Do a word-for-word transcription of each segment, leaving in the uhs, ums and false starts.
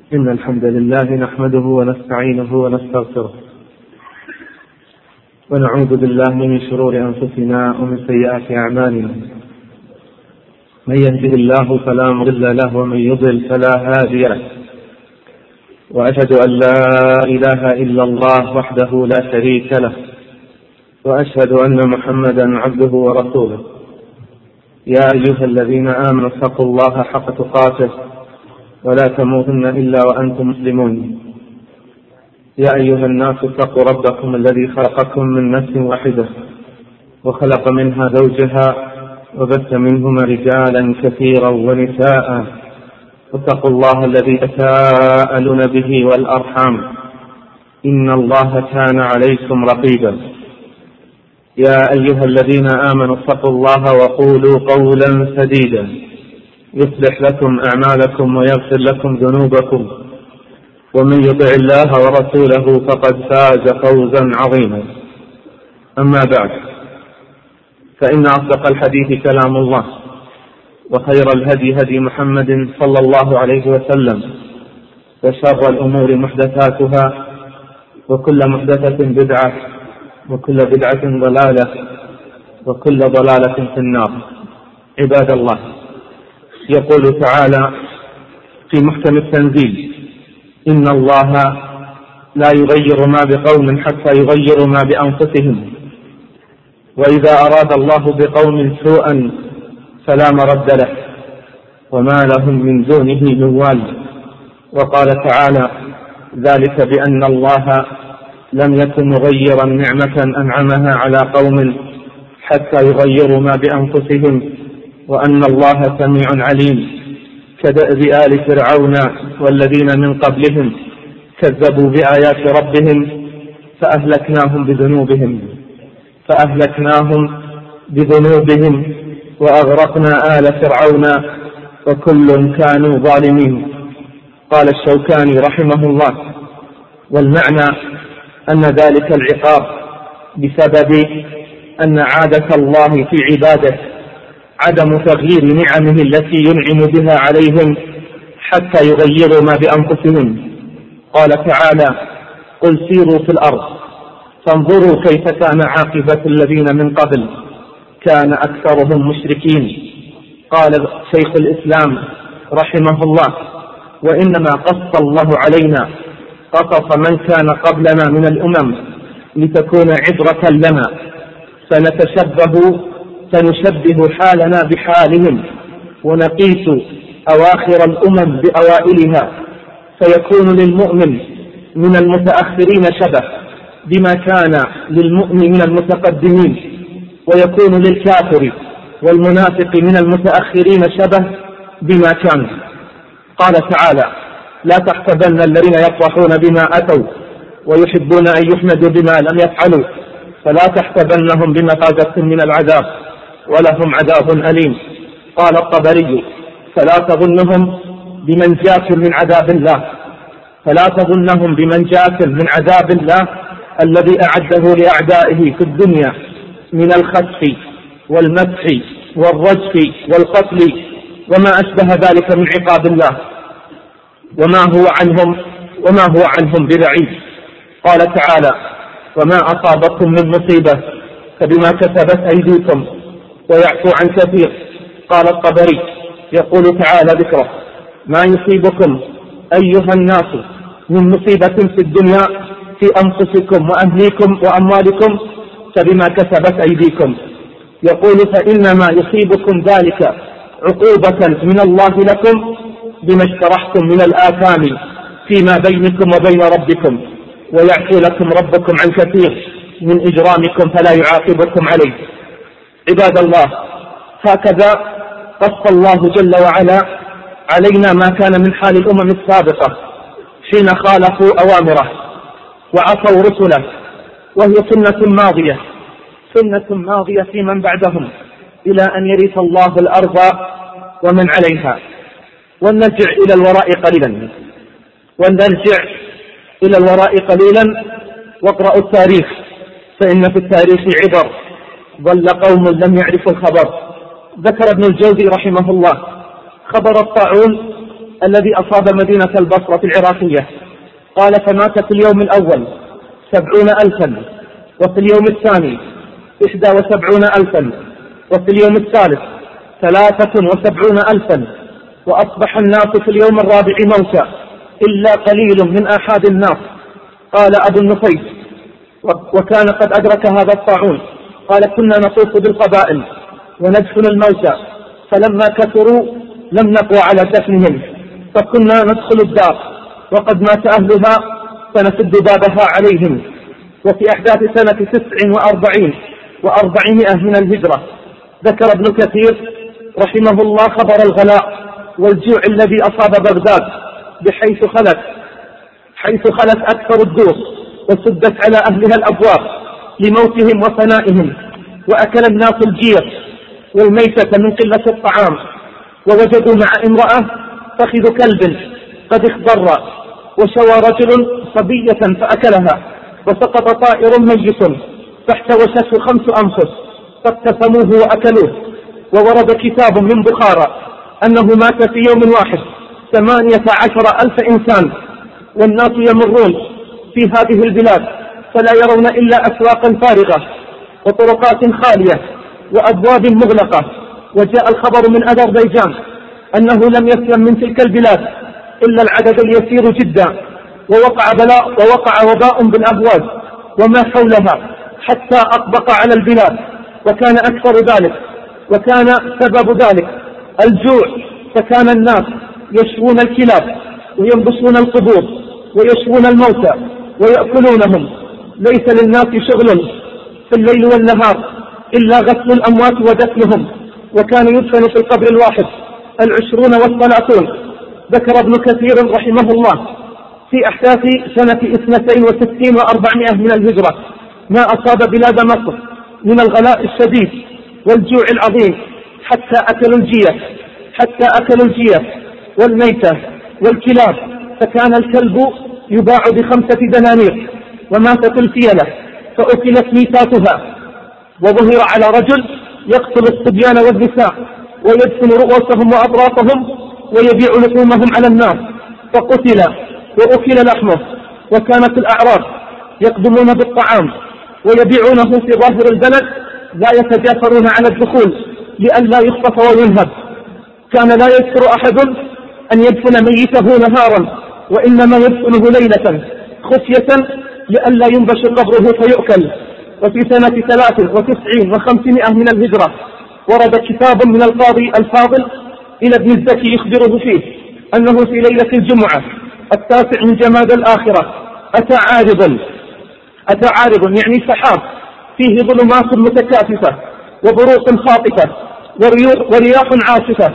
إن الحمد لله نحمده ونستعينه ونستغفره ونعوذ بالله من شرور أنفسنا ومن سيئات أعمالنا. من يهده الله فلا مضل له ومن يضلل فلا هادي له، وأشهد أن لا إله إلا الله وحده لا شريك له، وأشهد أن محمدا عبده ورسوله. يا أيها الذين آمنوا اتقوا الله حق تقاته ولا تموتن إلا وأنتم مسلمون. يا أيها الناس اتقوا ربكم الذي خلقكم من نفس واحدة وخلق منها زوجها وبث منهما رجالا كثيرا ونساء، واتقوا الله الذي تساءلون به والأرحام إن الله كان عليكم رقيبا. يا أيها الذين آمنوا اتقوا الله وقولوا قولا سديدا يصلح لكم أعمالكم ويغفر لكم ذنوبكم، ومن يطع الله ورسوله فقد فاز فوزا عظيما. أما بعد، فإن أصدق الحديث كلام الله، وخير الهدي هدي محمد صلى الله عليه وسلم، وشر الأمور محدثاتها، وكل محدثة بدعة، وكل بدعة ضلالة، وكل ضلالة في النار. عباد الله، يقول تعالى في محكم التنزيل: إن الله لا يغير ما بقوم حتى يغيروا ما بأنفسهم، وإذا أراد الله بقوم سوءا فلا مرد له، وما لهم من دونه من وال. وقال تعالى: ذلك بأن الله لم يكن مغيرا نعمة أنعمها على قوم حتى يغيروا ما بأنفسهم، وأن الله سميع عليم. كدأب آل فرعون والذين من قبلهم كذبوا بآيات ربهم فأهلكناهم بذنوبهم فأهلكناهم بذنوبهم وأغرقنا آل فرعون وكل كانوا ظالمين. قال الشوكاني رحمه الله: والمعنى أن ذلك العقاب بسبب أن عادة الله في عباده عدم تغيير نعمه التي ينعم بها عليهم حتى يغيروا ما بأنفسهم. قال تعالى: قل سيروا في الأرض فانظروا كيف كان عاقبة الذين من قبل كان أكثرهم مشركين. قال شيخ الإسلام رحمه الله: وإنما قص الله علينا قصص من كان قبلنا من الأمم لتكون عبرة لنا، فنتشبه فنشبه حالنا بحالهم ونقيس أواخر الأمم بأوائلها، فيكون للمؤمن من المتأخرين شبه بما كان للمؤمن من المتقدمين، ويكون للكافر والمنافق من المتأخرين شبه بما كان. قال تعالى: لا تحسبن الذين يفرحون بما أتوا ويحبون أن يحمدوا بما لم يفعلوا فلا تحسبنهم بمفازة من العذاب ولهم عذاب أليم. قال الطبري: فلا تظنهم بمن جاك من عذاب الله فلا تظنهم بمن جاك من عذاب الله الذي أعده لأعدائه في الدنيا من الخسف والمسح والرجف والقتل وما أشبه ذلك من عقاب الله، وما هو عنهم وما هو عنهم ببعيد. قال تعالى: وما أصابكم من مصيبة فبما كسبت أيديكم ويعفو عن كثير. قال الطبري يقول تعالى ذكره: ما يصيبكم أيها الناس من مصيبة في الدنيا في أنفسكم وأهليكم وأموالكم فبما كسبت أيديكم. يقول: فإنما يصيبكم ذلك عقوبة من الله لكم بما اشترحتم من الآثام فيما بينكم وبين ربكم، ويعفو لكم ربكم عن كثير من إجرامكم فلا يعاقبكم عليه. عباد الله، هكذا قص الله جل وعلا علينا ما كان من حال الأمم السابقة حين خالفوا أوامره وعصوا رسله، وهي سنة ماضية سنة ماضية في من بعدهم إلى أن يرث الله الأرض ومن عليها. ونرجع إلى الوراء قليلا ونرجع إلى الوراء قليلا واقرأوا التاريخ، فإن في التاريخ عبر. ظل قوم لم يعرفوا الخبر. ذكر ابن الجوزي رحمه الله خبر الطاعون الذي أصاب مدينة البصرة العراقية. قال: فمات في اليوم الأول سبعون ألفا، وفي اليوم الثاني إحدى وسبعون ألفا، وفي اليوم الثالث ثلاثة وسبعون ألفا، وأصبح الناس في اليوم الرابع موتى إلا قليل من آحاد الناس. قال أبو النفيس: وكان قد أدرك هذا الطاعون. قال: كنا نطوف بالقبائل وندفن الموتى، فلما كثروا لم نقوى على دفنهم، فكنا ندخل الدار وقد مات أهلها فنسد بابها عليهم. وفي أحداث سنة تسع وأربعين وأربعمائة من الهجرة ذكر ابن كثير رحمه الله خبر الغلاء والجوع الذي أصاب بغداد، بحيث خلت حيث خلت أكثر الدور وسدت على أهلها الأبواب لموتهم وفنائهم، وأكل الناس الجير والميتة من قلة الطعام، ووجدوا مع امرأة فخذ كلب قد اخضر، وشوى رجل صبية فأكلها، وسقط طائر ميت فاحتوشته خمس أنفس فاقتسموه وأكلوه. وورد كتاب من بخارى أنه مات في يوم واحد ثمانية عشر ألف إنسان، والناس يمرون في هذه البلاد فلا يرون إلا أسواقا فارغة وطرقات خالية وأبواب مغلقة. وجاء الخبر من أذربيجان أنه لم يسلم من تلك البلاد إلا العدد اليسير جدا، ووقع بلاء ووقع وباء بالأبواب وما حولها حتى أطبق على البلاد، وكان أكثر ذلك وكان سبب ذلك الجوع، فكان الناس يشوون الكلاب وينبشون القبور ويشوون الموتى ويأكلونهم. ليس للناس شغل في الليل والنهار إلا غسل الأموات ودفنهم، وكان يدفن في القبر الواحد العشرون والثلاثون. ذكر ابن كثير رحمه الله في أحداث سنة اثنتين وستين وأربعمائة من الهجرة ما أصاب بلاد مصر من الغلاء الشديد والجوع العظيم، حتى أكلوا الجية حتى أكلوا الجية والميتة والكلاب، فكان الكلب يباع بخمسة دنانير، وماتت الفيلة فأكلت ميتاتها. وظهر على رجل يقتل الصبيان والنساء ويدفن رؤوسهم وأطرافهم ويبيع لحومهم على الناس، فقتل وأكل لحمه. وكانت الأعراب يقدمون بالطعام ويبيعونه في ظاهر البلد، لا يتجافرون على الدخول لئلا يخطف وينهب. كان لا يذكر أحد أن يدفن ميته نهارا، وإنما يدفنه ليلة خفية لئلا ينبش قبره فيؤكل. وفي سنة ثلاث وتسعين وخمسمائة من الهجرة ورد كتاب من القاضي الفاضل إلى ابن الزكي يخبره فيه أنه في ليلة الجمعة التاسع من جماد الآخرة أتى عارض أتى عارض يعني سحاب فيه ظلمات متكاثفة وبروق خاطفة ورياح عاصفة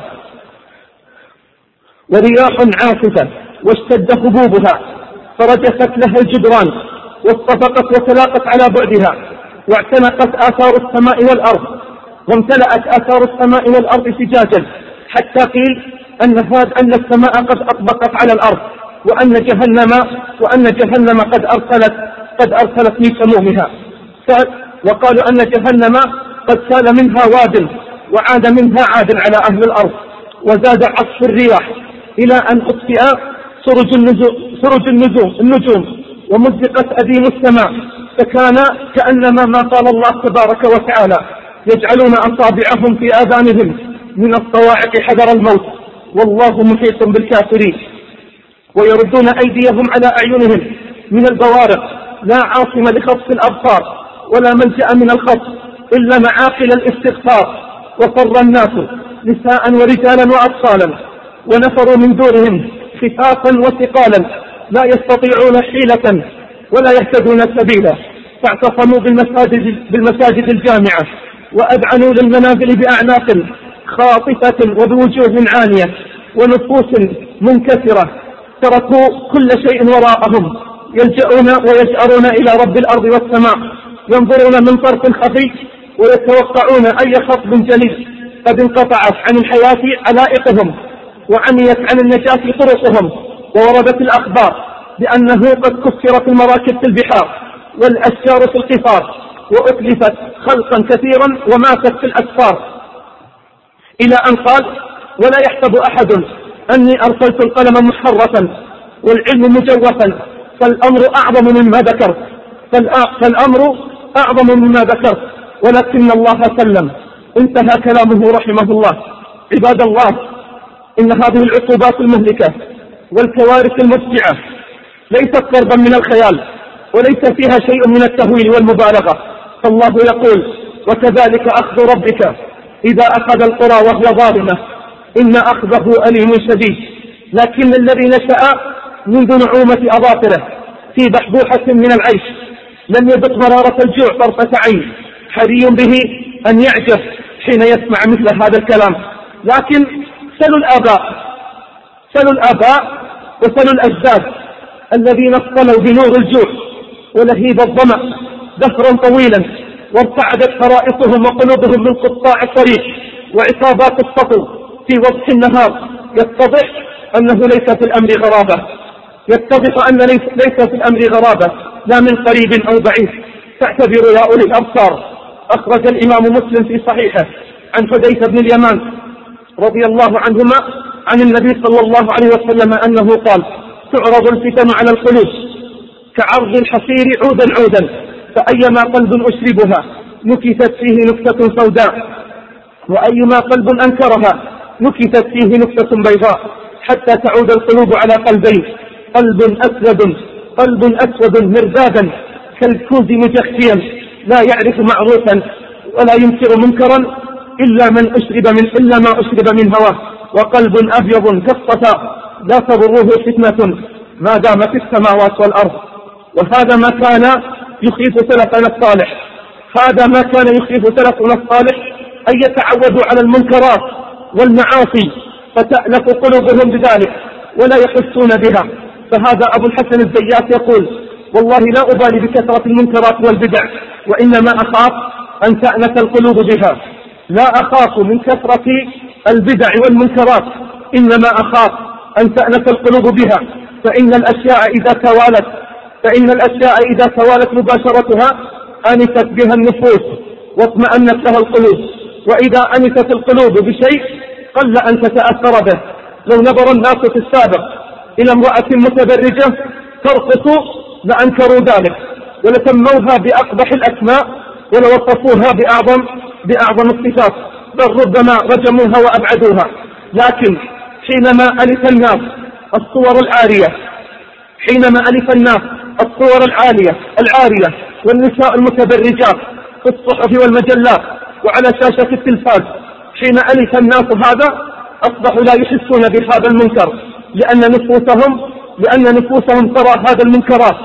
ورياح عاصفة واشتد هبوبها، فرجفت لها الجدران واصطفقت وتلاقت على بعدها، واعتنقت آثار السماء والأرض، وامتلأت آثار السماء والأرض فجاجا، حتى قيل أن هذا أن السماء قد أطبقت على الأرض، وأن جهنم وأن جهنم قد أرسلت قد أرسلت من سمومها. وقالوا أن جهنم قد سال منها واد وعاد منها عاد على أهل الأرض، وزاد عصف الرياح إلى أن أطفئ سرج النجوم, سرج النجوم, النجوم ومزقت أديم السماء، فكان كأنما ما قال الله تبارك وتعالى: يجعلون أصابعهم في آذانهم من الصواعق حذر الموت والله محيط بالكافرين، ويردون أيديهم على أعينهم من البوارق، لا عاصم لخطف الأبصار ولا ملجأ من الخطف إلا معاقل الاستغفار. وفر الناس نساء ورجالا وأطفالا، ونفروا من دورهم خفافا وثقالا، لا يستطيعون حيلة ولا يهتدون سبيلا، فاعتصموا بالمساجد, بالمساجد الجامعة، وأذعنوا للمنازل بأعناق خاطفة وبوجوه عانية ونفوس منكسرة، تركوا كل شيء وراءهم، يلجؤون ويجأرون إلى رب الأرض والسماء، ينظرون من طرف خفي ويتوقعون أي خطب جليل. قد انقطعت عن الحياة علائقهم وعميت عن النجاة طرقهم، ووردت الأخبار بأنه قد كسرت المراكب في البحار والأشجار في القفار، وأتلفت خلقا كثيرا وماتت في الأسفار، إلى أن قال: ولا يحسب أحد أني أرسلت القلم محرفا والعلم مجوفا، فالأمر أعظم مما ذكرت فالأمر أعظم مما ذكرت ولكن الله سلم. انتهى كلامه رحمه الله. عباد الله، إن هذه العقوبات المهلكة والكوارث المفجعة ليست ضربا من الخيال، وليس فيها شيء من التهويل والمبالغة، فالله يقول: وكذلك أخذ ربك إذا أخذ القرى وهي ظالمة إن أخذه أليم شديد. لكن الذي نشأ منذ نعومة أظافره في بحبوحة من العيش لم يذق مرارة الجوع طرفة عين، حري به أن يعجب حين يسمع مثل هذا الكلام. لكن سلوا الآباء سلوا الآباء وسلوا الأجداد الذين اصطلوا بنور الجوع ولهيب الظمأ دهرا طويلا، وارتعدت فرائصهم وقلوبهم من قطاع الطريق وعصابات السطو في وضح النهار. يتضح أنه ليس في الأمر غرابة يتضح أن ليس في الأمر غرابة لا من قريب أو بعيد. فاعتبروا يا أولي الأبصار. أخرج الإمام مسلم في صحيحه عن حذيفة بن اليمان رضي الله عنهما عن النبي صلى الله عليه وسلم أنه قال: تعرض الفتن على القلوب كعرض الحصير عودا عودا، فأيما قلب أشربها نكتت فيه نكتة سوداء، وأيما قلب أنكرها نكتت فيه نكتة بيضاء، حتى تعود القلوب على قلبين: قلب أسود قلب أسود مردادا كالكوز مجخيا لا يعرف معروفا ولا ينكر منكرا إلا من أشرب من إلا ما أشرب من هواه، وقلب أبيض كالصفا لا تضره فتنة ما دام في السماوات والأرض. وهذا ما كان يخيف سلفنا الصالح هذا ما كان يخيف سلفنا الصالح أن يتعودوا على المنكرات والمعاصي فتألف قلوبهم بذلك ولا يحسون بها. فهذا أبو الحسن الزيات يقول: والله لا أبالي بكثرة المنكرات والبدع، وإنما أخاف أن تأنس القلوب بها. لا أخاف من كثرة البدع والمنكرات، إنما أخاف أن تأنس القلوب بها، فإن الأشياء إذا توالت فإن الأشياء إذا توالت مباشرتها أنست بها النفوس واطمأنت لها القلوب، وإذا أنست القلوب بشيء قل أن تتأثر به. لو نظر الناس في السابق إلى امرأة متبرجة ترقص لأنكروا ذلك ولسموها بأقبح الأسماء ولوصفوها بأعظم بأعظم الصفات، بل ربما رجموها وأبعدوها. لكن حينما ألف الناس الصور العارية حينما ألف الناس الصور العالية العارية والنساء المتبرجات في الصحف والمجلات وعلى شاشة التلفاز، حين ألف الناس هذا أصبحوا لا يحسون بهذا المنكر، لأن نفوسهم لأن نفوسهم ترى هذا المنكرات،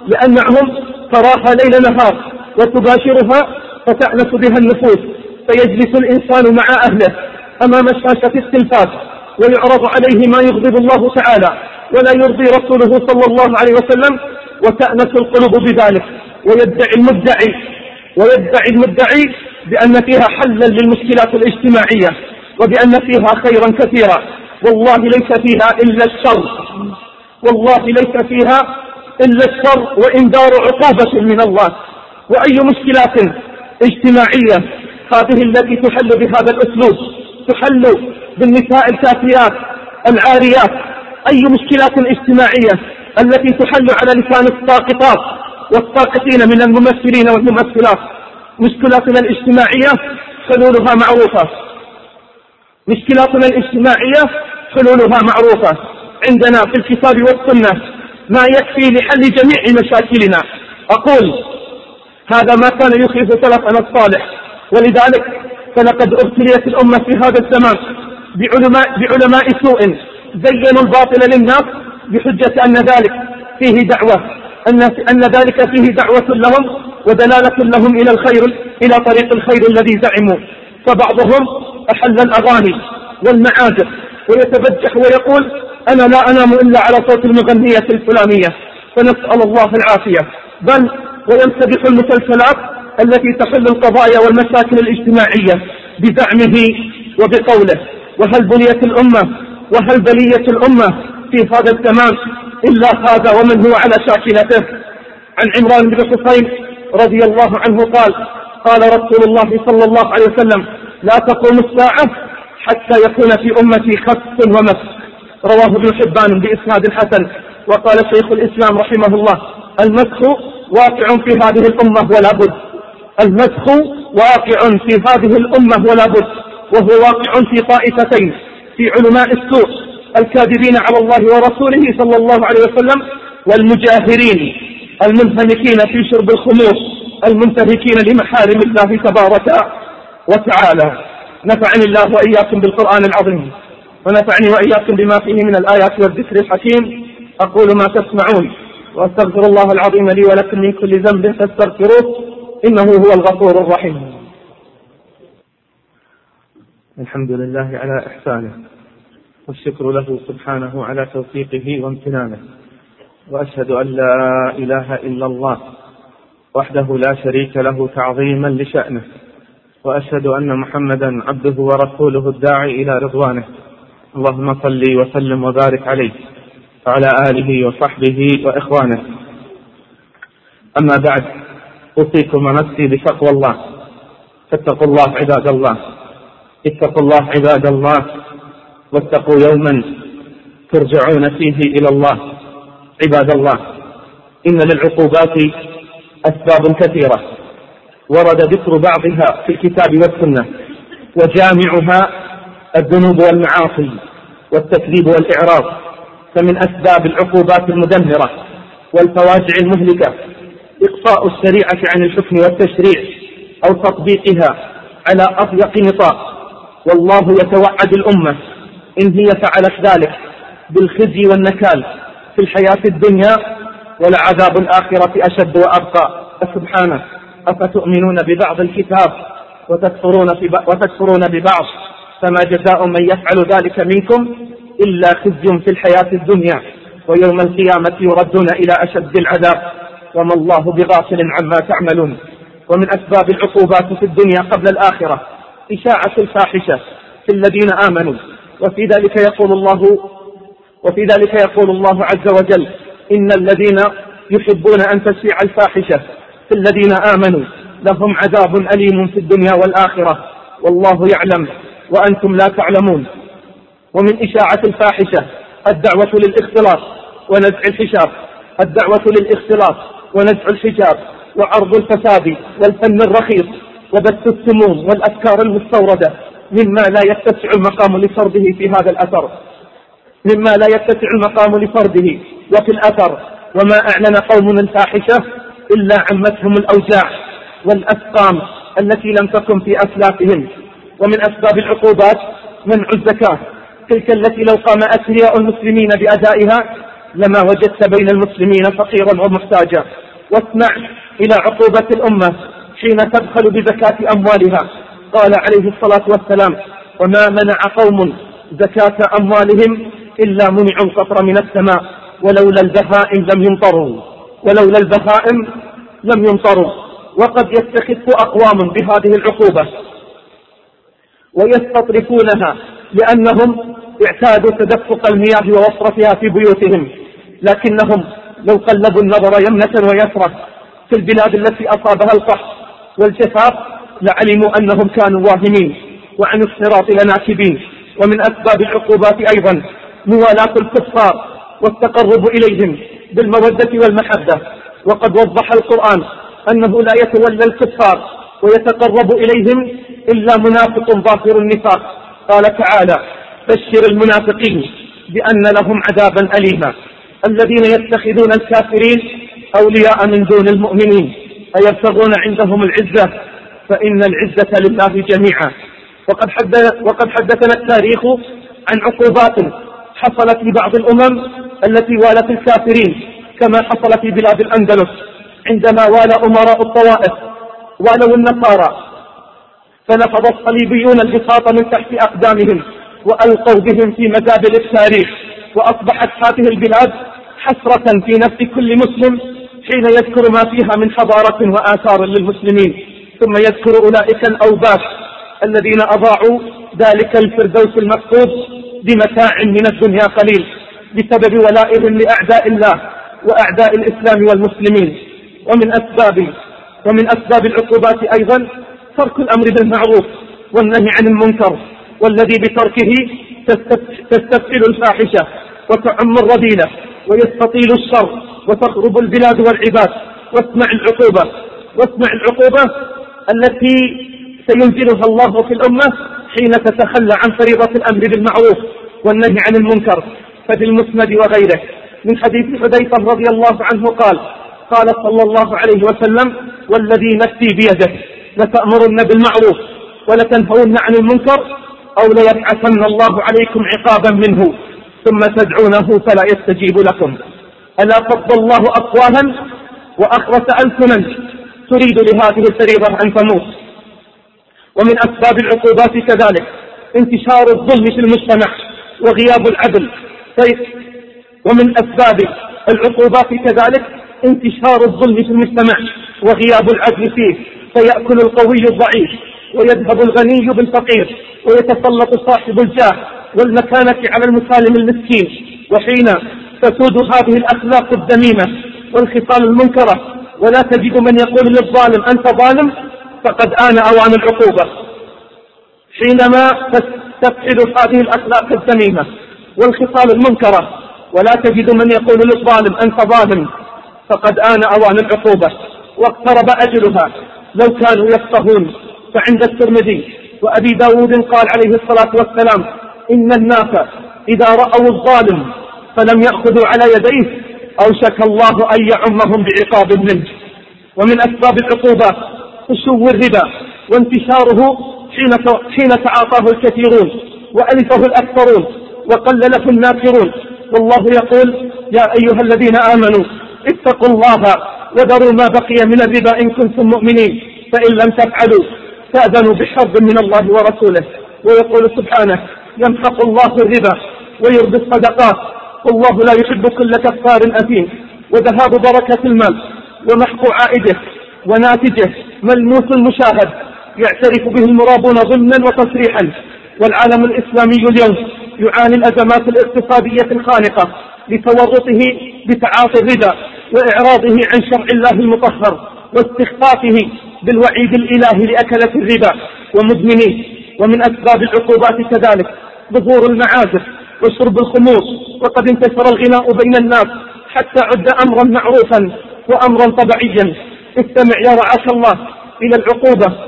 لأنهم تراها ليل نهار وتباشرها فتأنس بها النفوس. فيجلس الإنسان مع أهله أمام شاشة التلفاز ويعرض عليه ما يغضب الله تعالى ولا يرضي رسوله صلى الله عليه وسلم، وتأنس القلوب بذلك. ويدعي المدعي ويدعي المدعي بأن فيها حلا للمشكلات الاجتماعية وبأن فيها خيرا كثيرا. والله ليس فيها إلا الشر والله ليس فيها إلا الشر وإنذار عقوبة من الله. وأي مشكلات اجتماعية هذه التي تحل بهذا الأسلوب؟ تحل بالنساء الكافيات العاريات. أي مشكلات اجتماعية التي تحل على لسان الساقطات والساقطين من الممثلين والممثلات؟ مشكلاتنا الاجتماعية حلولها معروفة مشكلاتنا الاجتماعية حلولها معروفة عندنا في الكتاب والسنة ما يكفي لحل جميع مشاكلنا. أقول هذا ما كان يخيف سلفنا الصالح، ولذلك فلقد ابتليت الأمة في هذا الزمان بعلماء, بعلماء سوء زينوا الباطل للناس بحجة أن ذلك فيه دعوة أن, أن ذلك فيه دعوة لهم ودلالة لهم إلى الخير إلى طريق الخير الذي زعموا. فبعضهم أحل الأغاني والمعازف ويتبجح ويقول: أنا لا أنام إلا على صوت المغنية الفلانية، فنسأل الله العافية. بل ويمتدح المسلسلات التي تحل القضايا والمشاكل الاجتماعية بزعمه وبقوله. وهل بنيت الأمة وهل بلية الأمة في هذا الزمان إلا هذا ومن هو على شاكلته؟ عن عمران بن حسين رضي الله عنه قال: قال رسول الله صلى الله عليه وسلم: لا تقوم الساعة حتى يكون في أمتي خس ومس. رواه ابن حبان بإسناد حسن. وقال شيخ الإسلام رحمه الله: المسخ واقع في هذه الأمة ولا بد. المسخ واقع في هذه الأمة ولا بد، وهو واقع في طائفتين: في علماء السوء الكاذبين على الله ورسوله صلى الله عليه وسلم، والمجاهرين المنهمكين في شرب الخمور المنتهكين لمحارم الله تبارك وتعالى. نفعني الله وإياكم بالقرآن العظيم، ونفعني وإياكم بما فيه من الآيات والذكر الحكيم. أقول ما تسمعون، وأستغفر الله العظيم لي ولكم من كل ذنب فاستغفروه إنه هو الغفور الرحيم. الحمد لله على إحسانه، والشكر له سبحانه على توفيقه وامتنانه، وأشهد أن لا إله إلا الله وحده لا شريك له تعظيما لشأنه، وأشهد أن محمدا عبده ورسوله الداعي إلى رضوانه. اللهم صل وسلم وبارك عليه وعلى آله وصحبه وإخوانه. أما بعد، أوصيكم ونفسي بتقوى الله. فاتقوا الله عباد الله، اتقوا الله عباد الله، واتقوا يوما ترجعون فيه إلى الله. عباد الله، إن للعقوبات أسباب كثيرة ورد ذكر بعضها في الكتاب والسنة، وجامعها الذنوب والمعاصي والتكذيب والإعراض. فمن أسباب العقوبات المدمرة والفواجع المهلكة إقصاء الشريعة عن الحكم والتشريع أو تطبيقها على أضيق نطاق، والله يتوعد الأمة إن هي فعلت ذلك بالخزي والنكال في الحياة الدنيا، ولعذاب الآخرة أشد وأبقى. سبحانه: أفتؤمنون ببعض الكتاب وتكفرون, وتكفرون ببعض، فما جزاء من يفعل ذلك منكم إلا خزي في الحياة الدنيا، ويوم القيامة يردون إلى أشد العذاب، وما الله بغافل عما تعملون. ومن أسباب العقوبات في الدنيا قبل الآخرة إشاعة الفاحشة في الذين آمنوا، وفي ذلك يقول الله وفي ذلك يقول الله عز وجل: إن الذين يحبون أن تشيع الفاحشة في الذين آمنوا لهم عذاب أليم في الدنيا والآخرة والله يعلم وأنتم لا تعلمون. ومن إشاعة الفاحشة الدعوة للاختلاط ونزع الحجاب الدعوة للاختلاط ونزع الحجاب وعرض الفساد والفن الرخيص وبث السموم والأفكار المستوردة، مما لا يتسع المقام لفرضه في هذا الأثر مما لا يتسع المقام لفرضه وفي الأثر. وما أعلن قوم الفاحشة إلا عمتهم الأوجاع والأسقام التي لم تكن في أسلافهم. ومن أسباب العقوبات منع الزكاة، تلك التي لو قام أثرياء المسلمين بأدائها لما وجدت بين المسلمين فقيرا ومحتاجا. واسمع إلى عقوبة الأمة حين تبخل بزكاة أموالها. قال عليه الصلاة والسلام: وما منع قوم زكاة أموالهم إلا منعوا القطر من السماء ولولا البهائم لم يمطروا ولولا البهائم لم يمطروا. وقد يستخف أقوام بهذه العقوبة ويستطرفونها لأنهم اعتادوا تدفق المياه ووفرتها في بيوتهم، لكنهم لو قلبوا النظر يمنة ويسرة في البلاد التي أصابها القحط والجفاف لعلموا أنهم كانوا واهمين وعن الصراط لناكبين. ومن أسباب العقوبات أيضا موالاة الكفار والتقرب إليهم بالمودة والمحبة، وقد وضح القرآن أنه لا يتولى الكفار ويتقرب إليهم إلا منافق ظاهر النفاق. قال تعالى: بشر المنافقين بأن لهم عذابا أليما الذين يتخذون الكافرين أولياء من دون المؤمنين أيبتغون عندهم العزة فإن العزة لله جميعا. وقد, حدث وقد حدثنا التاريخ عن عقوبات حصلت لبعض الأمم التي والت الكافرين، كما حصل في بلاد الأندلس عندما والى أمراء الطوائف والوا النصارى فنفض الصليبيون البساط من تحت أقدامهم وألقوا بهم في مزابل التاريخ، وأصبحت هذه البلاد حسرة في نفس كل مسلم حين يذكر ما فيها من حضارة وآثار للمسلمين، ثم يذكر أولئك الأوباش الذين أضاعوا ذلك الفردوس المفقود بمتاع من الدنيا قليل بسبب ولائهم لأعداء الله وأعداء الإسلام والمسلمين. ومن أسباب ومن أسباب العقوبات أيضا ترك الأمر بالمعروف والنهي عن المنكر، والذي بتركه تستفعل الفاحشة وتعم الرذيلة ويستطيل الشر وتخرب البلاد والعباد. واسمع العقوبة واسمع العقوبة التي سينزلها الله في الأمة حين تتخلى عن فريضة الأمر بالمعروف والنهي عن المنكر. ففي المسند وغيره من حديث حذيفة رضي الله عنه قال قال صلى الله عليه وسلم: والذي نفسي بيده لتأمرن بالمعروف ولتنهون عن المنكر أو ليبعثن الله عليكم عقابا منه ثم تدعونه فلا يستجيب لكم. ألا فضل الله أقوالا وأخرس ألسنا تريد لهذه الفريضة أن تموت. ومن أسباب العقوبات كذلك انتشار الظلم في المجتمع وغياب العدل. ومن أسباب العقوبات كذلك انتشار الظلم في المجتمع وغياب العدل فيه، فيأكل القوي الضعيف ويذهب الغني بالفقير ويتسلط صاحب الجاه والمكانة على المسالم المسكين. وحين تسود هذه الأخلاق الذميمة والخصال المنكرة ولا تجد من يقول للظالم أنت ظالم، فقد آن أوان العقوبة. حينما تفعل هذه الأخلاق الذميمة والخصال المنكرة ولا تجد من يقول للظالم أنت ظالم، فقد آن أوان العقوبة واقترب أجلها. لو كانوا يفقهون. فعند الترمذي وأبي داود قال عليه الصلاة والسلام: إن الناس إذا رأوا الظالم فلم يأخذوا على يديه أوشك الله أن يعمهم بعقاب منه. ومن أسباب العقوبة خشو الربا وانتشاره حين تعاطاه الكثيرون وألفه الأكثرون وقلله الناكرون. والله يقول: يا أيها الذين آمنوا اتقوا الله وذروا ما بقي من الربا إن كنتم مؤمنين فإن لم تفعلوا فأذنوا بحرب من الله ورسوله. ويقول سبحانه: يمحق الله الربا ويربي الصدقات والله لا يحب كل كفار أثيم. وذهاب بركة المال ومحق عائده وناتجه ملموس مشاهد يعترف به المرابون ضمنا وتصريحا. والعالم الإسلامي اليوم يعاني الأزمات الاقتصادية الخانقة لتورطه بتعاطي الربا وإعراضه عن شرع الله المطهر واستخفافه بالوعيد الإلهي لأكلة الربا ومدمنيه. ومن أسباب العقوبات كذلك ظهور المعازف وشرب الخمور، وقد انتشر الغناء بين الناس حتى عد أمرا معروفا وأمرا طبيعيا. استمع يا رعاك الله إلى العقوبة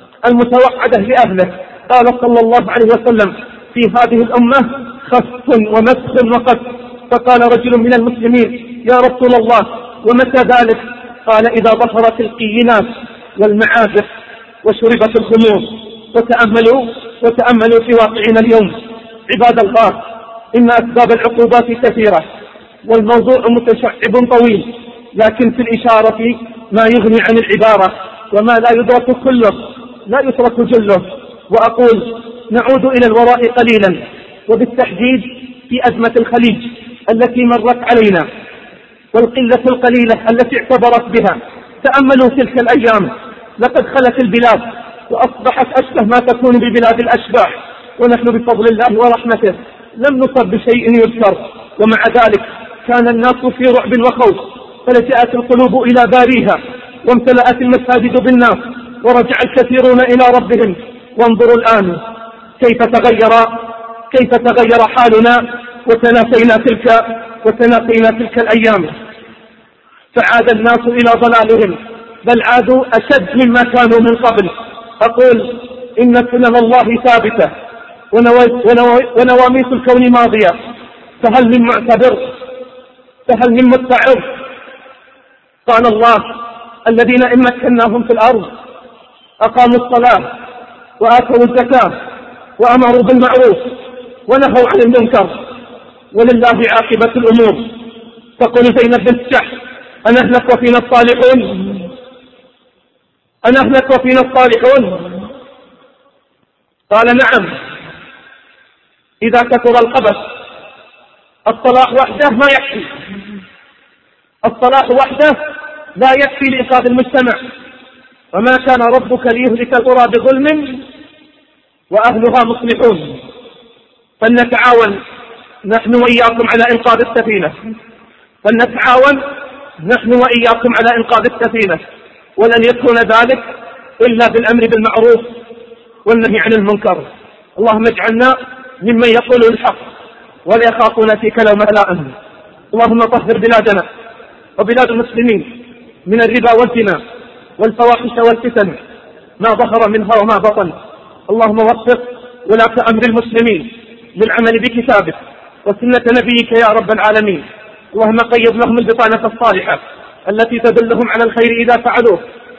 المتوعدة لأهله. قال صلى الله عليه وسلم: في هذه الأمة خسف ومسخ وقذف. فقال رجل من المسلمين: يا رسول الله ومتى ذلك؟ قال: إذا ظهرت القينات والمعازف وشربت الخمور. وتأملوا وتأملوا في واقعنا اليوم عباد الله، إن أسباب العقوبات كثيرة والموضوع متشعب طويل، لكن في الإشارة ما يغني عن العبارة، وما لا يدرك كله لا يترك جله. وأقول: نعود إلى الوراء قليلا وبالتحديد في أزمة الخليج التي مرت علينا والقلة القليلة التي اعتبرت بها. تأملوا تلك الأيام، لقد خلت البلاد وأصبحت أشبه ما تكون ببلاد الأشباح، ونحن بفضل الله ورحمته لم نصب بشيء يذكر، ومع ذلك كان الناس في رعب وخوف، فلجأت القلوب إلى باريها وامتلأت المساجد بالناس ورجع الكثيرون إلى ربهم. وانظروا الآن كيف تغير كيف تغير حالنا وتناسينا تلك وتناسينا تلك الأيام، فعاد الناس إلى ضلالهم، بل عادوا أشد مما كانوا من قبل. أقول: إن سنن الله ثابتة ونواميس الكون ماضية، فهل من معتبر؟ فهل من متعظ؟ قال الله: الذين إن مكناهم في الأرض أقاموا الصلاة وآتوا الزكاة وأمروا بالمعروف ونهوا عن المنكر ولله عاقبة الأمور. تقول زينب بنت جحش: أنهلك وفينا الصالحون؟ أنهلك وفينا الصالحون؟ قال: نعم، إذا كثر الخبث. الصلاح وحده ما يكفي، الصلاح وحده لا يكفي لإنقاذ المجتمع. وما كان ربك ليهلك القرى بظلم وأهلها مصلحون. فلنتعاون نحن وإياكم على إنقاذ السفينة، فلنتعاون نحن وإياكم على إنقاذ السفينة، ولن يكون ذلك إلا بالأمر بالمعروف والنهي عن المنكر. اللهم اجعلنا ممن يقول الحق ولا يخافون فيك لومة لائم. اللهم طهر بلادنا وبلاد المسلمين من الربا والزنا والفواحش والفتن ما ظهر منها وما بطن. اللهم وفق ولاة أمر المسلمين للعمل بكتابك وسنة نبيك يا رب العالمين. اللهم قيض لهم البطانة الصالحة التي تدلهم على الخير إذا فعلوه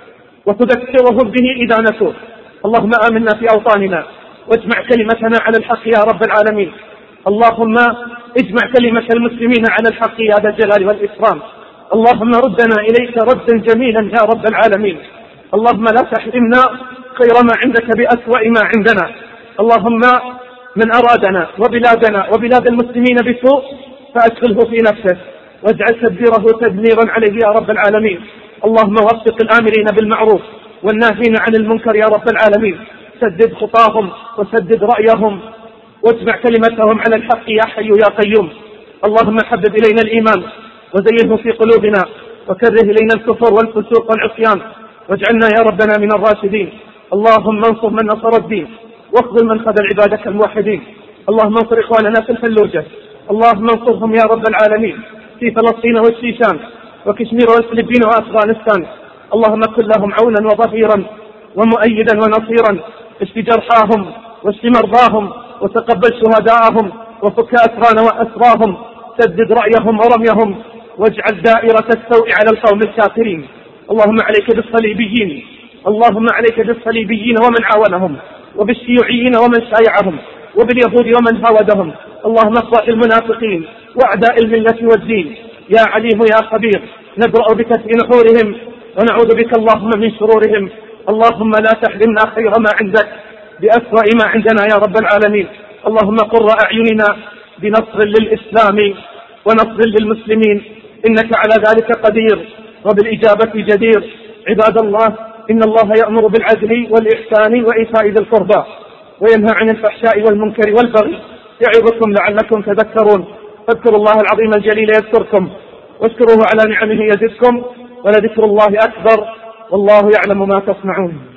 وتذكرهم به إذا نسوه. اللهم آمنا في أوطاننا واجمع كلمتنا على الحق يا رب العالمين. اللهم اجمع كلمة المسلمين على الحق يا ذا الجلال والإكرام. اللهم ردنا إليك ردا جميلا يا رب العالمين. اللهم لا تحرمنا خير ما عندك بأسوأ ما عندنا. اللهم من أرادنا وبلادنا وبلاد المسلمين بسوء فأشغله في نفسه واجعل تدبيره تدميرا عليه يا رب العالمين. اللهم وفق الآمرين بالمعروف والناهين عن المنكر يا رب العالمين. سدد خطاهم وسدد رأيهم واجمع كلمتهم على الحق يا حي يا قيوم. اللهم حبب إلينا الإيمان وزينه في قلوبنا وكره إلينا الكفر والفسوق والعصيان واجعلنا يا ربنا من الراشدين. اللهم انصر من نصر الدين واخذل من خذل عبادك الموحدين. اللهم انصر إخواننا في الفلوجة. اللهم انصرهم يا رب العالمين في فلسطين والشيشان وكشمير والفلبين وأفغانستان. اللهم كن لهم عونا وظهيرا ومؤيدا ونصيرا. اشف جرحاهم واشف مرضاهم وتقبل شهداءهم وفك أسرانا وأسراهم. سدد رأيهم ورميهم واجعل دائرة السوء على القوم الكافرين. اللهم عليك بالصليبيين. اللهم عليك بالصليبيين ومن عاونهم وبالشيوعيين ومن شايعهم وباليهود ومن هاودهم. اللهم اصلح المنافقين وأعداء الملة والدين يا عليم يا خبير. نبرأ بك في نحورهم ونعوذ بك اللهم من شرورهم. اللهم لا تحرمنا خير ما عندك بأسوأ ما عندنا يا رب العالمين. اللهم قر أعيننا بنصر للإسلام ونصر للمسلمين إنك على ذلك قدير وبالإجابة جدير. عباد الله، إن الله يأمر بالعدل والإحسان وإيتاء ذي القربى وينهى عن الفحشاء والمنكر والبغي يعظكم لعلكم تذكرون. فاذكروا الله العظيم الجليل يذكركم واشكروه على نعمه يزدكم ولذكر الله أكبر والله يعلم ما تصنعون.